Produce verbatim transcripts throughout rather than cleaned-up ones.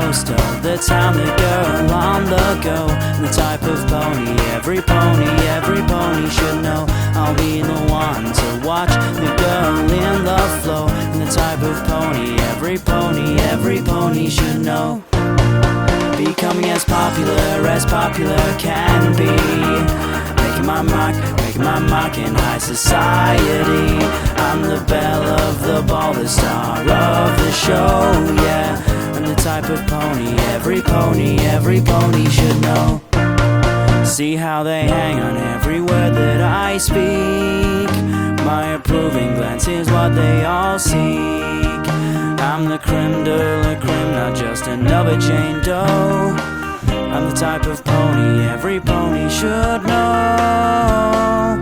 most of the time, the girl on the go. The type of pony every pony, every pony should know. I'll be the one to watch the girl in the flow. And the type of pony every pony, every pony should know. Becoming as popular as popular can be. Making my mark, making my mark in high society. I'm the belle of the ball, the star of the show, yeah. I'm the type of pony every pony, every pony should know. See how they hang on every word that I speak. My approving glance is what they all seek. I'm the creme de la creme, not just another Jane Doe. I'm the type of pony every pony should know.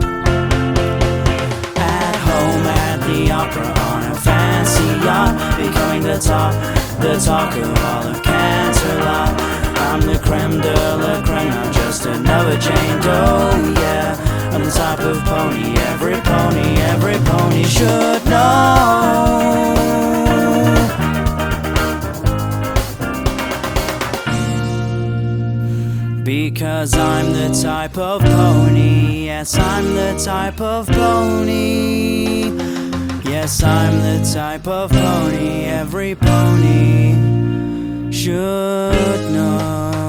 At home, at the opera, on a fancy yacht, becoming the talk, the talk of all of Canterlot. I'm the creme de la creme, not just another Jane Doe, yeah. I'm the type of pony every pony, every pony should know. Because I'm the type of pony, yes, I'm the type of pony. Yes, I'm the type of pony every pony should know.